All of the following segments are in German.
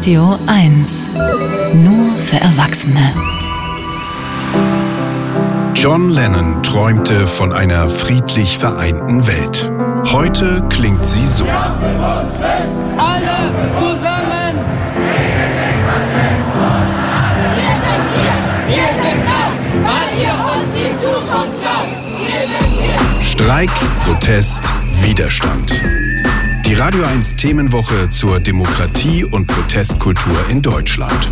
Radio 1. Nur für Erwachsene. John Lennon träumte von einer friedlich vereinten Welt. Heute klingt sie so. Alle zusammen! Wir sind laut, weil ihr uns die Zukunft glaubt. Streik, Protest, Widerstand. Die Radio 1 Themenwoche zur Demokratie und Protestkultur in Deutschland.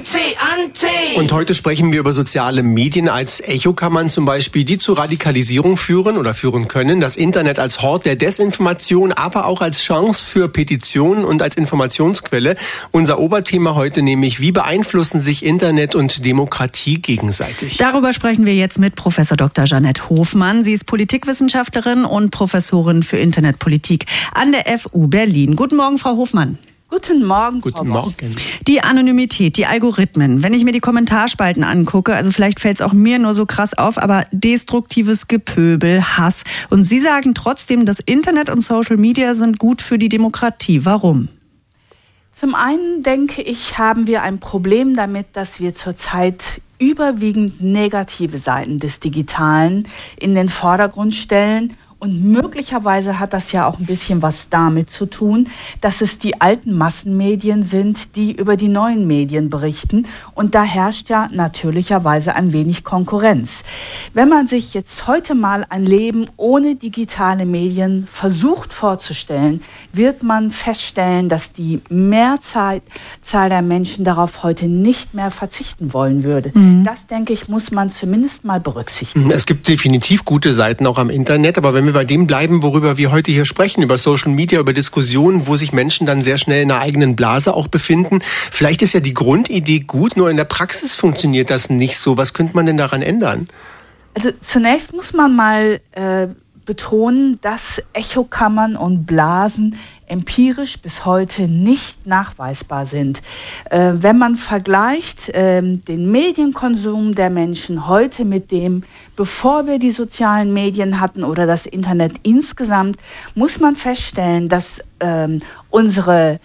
Und heute sprechen wir über soziale Medien als Echokammern zum Beispiel, die zu Radikalisierung führen oder führen können. Das Internet als Hort der Desinformation, aber auch als Chance für Petitionen und als Informationsquelle. Unser Oberthema heute nämlich, wie beeinflussen sich Internet und Demokratie gegenseitig? Darüber sprechen wir jetzt mit Professor Dr. Jeanette Hofmann. Sie ist Politikwissenschaftlerin und Professorin für Internetpolitik an der FU Berlin. Guten Morgen, Frau Hofmann. Guten Morgen. Guten Morgen. Die Anonymität, die Algorithmen, wenn ich mir die Kommentarspalten angucke, also vielleicht fällt es auch mir nur so krass auf, aber destruktives Gepöbel, Hass. Und Sie sagen trotzdem, das Internet und Social Media sind gut für die Demokratie. Warum? Zum einen denke ich, haben wir ein Problem damit, dass wir zurzeit überwiegend negative Seiten des Digitalen in den Vordergrund stellen. Und möglicherweise hat das ja auch ein bisschen was damit zu tun, dass es die alten Massenmedien sind, die über die neuen Medien berichten. Und da herrscht ja natürlicherweise ein wenig Konkurrenz. Wenn man sich jetzt heute mal ein Leben ohne digitale Medien versucht vorzustellen, wird man feststellen, dass die Mehrzahl der Menschen darauf heute nicht mehr verzichten wollen würde. Das, denke ich, muss man zumindest mal berücksichtigen. Es gibt definitiv gute Seiten auch am Internet, aber wenn wir bei dem bleiben, worüber wir heute hier sprechen, über Social Media, über Diskussionen, wo sich Menschen dann sehr schnell in einer eigenen Blase auch befinden. Vielleicht ist ja die Grundidee gut, nur in der Praxis funktioniert das nicht so. Was könnte man denn daran ändern? Also zunächst muss man mal betonen, dass Echokammern und Blasen empirisch bis heute nicht nachweisbar sind. Wenn man vergleicht den Medienkonsum der Menschen heute mit dem, bevor wir die sozialen Medien hatten oder das Internet insgesamt, muss man feststellen, dass unsere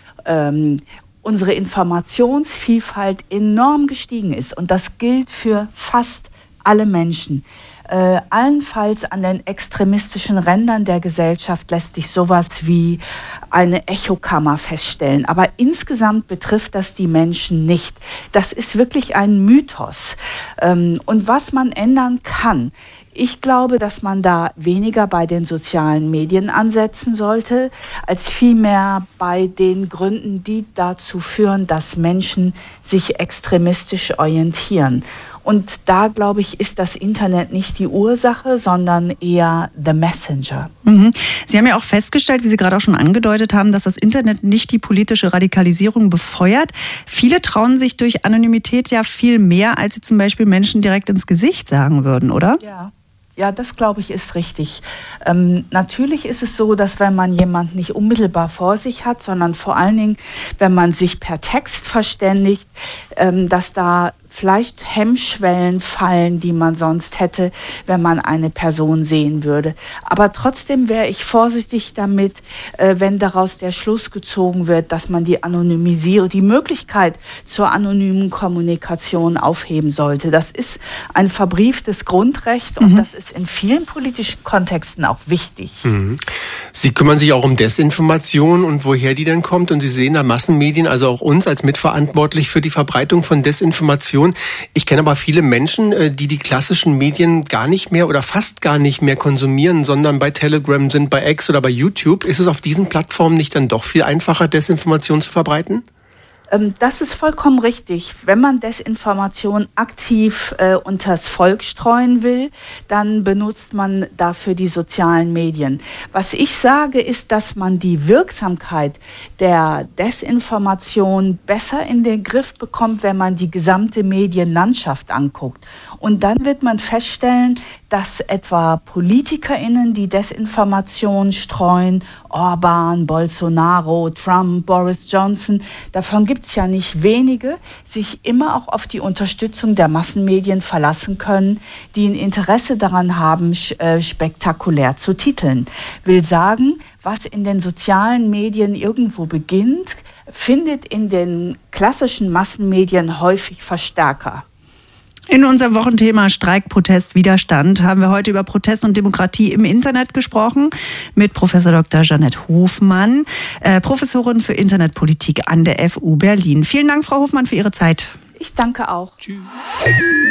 Informationsvielfalt enorm gestiegen ist. Und das gilt für fast alle Menschen. Allenfalls an den extremistischen Rändern der Gesellschaft lässt sich sowas wie eine Echokammer feststellen. Aber insgesamt betrifft das die Menschen nicht. Das ist wirklich ein Mythos. Und was man ändern kann, ich glaube, dass man da weniger bei den sozialen Medien ansetzen sollte, als vielmehr bei den Gründen, die dazu führen, dass Menschen sich extremistisch orientieren. Und da, glaube ich, ist das Internet nicht die Ursache, sondern eher the messenger. Sie haben ja auch festgestellt, wie Sie gerade auch schon angedeutet haben, dass das Internet nicht die politische Radikalisierung befeuert. Viele trauen sich durch Anonymität ja viel mehr, als sie zum Beispiel Menschen direkt ins Gesicht sagen würden, oder? Ja, das glaube ich ist richtig. Natürlich ist es so, dass wenn man jemanden nicht unmittelbar vor sich hat, sondern vor allen Dingen, wenn man sich per Text verständigt, dass da vielleicht Hemmschwellen fallen, die man sonst hätte, wenn man eine Person sehen würde. Aber trotzdem wäre ich vorsichtig damit, wenn daraus der Schluss gezogen wird, dass man die Möglichkeit zur anonymen Kommunikation aufheben sollte. Das ist ein verbrieftes Grundrecht und das ist in vielen politischen Kontexten auch wichtig. Sie kümmern sich auch um Desinformation und woher die denn kommt. Und Sie sehen da Massenmedien, also auch uns als mitverantwortlich für die Verbreitung von Desinformation. Ich kenne aber viele Menschen, die klassischen Medien gar nicht mehr oder fast gar nicht mehr konsumieren, sondern bei Telegram sind, bei X oder bei YouTube. Ist es auf diesen Plattformen nicht dann doch viel einfacher, Desinformation zu verbreiten? Das ist vollkommen richtig. Wenn man Desinformation aktiv unters Volk streuen will, dann benutzt man dafür die sozialen Medien. Was ich sage, ist, dass man die Wirksamkeit der Desinformation besser in den Griff bekommt, wenn man die gesamte Medienlandschaft anguckt. Und dann wird man feststellen, dass etwa PolitikerInnen, die Desinformation streuen, Orban, Bolsonaro, Trump, Boris Johnson, davon gibt es ja nicht wenige, sich immer auch auf die Unterstützung der Massenmedien verlassen können, die ein Interesse daran haben, spektakulär zu titeln. Will sagen, was in den sozialen Medien irgendwo beginnt, findet in den klassischen Massenmedien häufig Verstärker. In unserem Wochenthema Streik, Protest, Widerstand haben wir heute über Protest und Demokratie im Internet gesprochen mit Professor Dr. Jeanette Hofmann, Professorin für Internetpolitik an der FU Berlin. Vielen Dank, Frau Hofmann, für Ihre Zeit. Ich danke auch. Tschüss.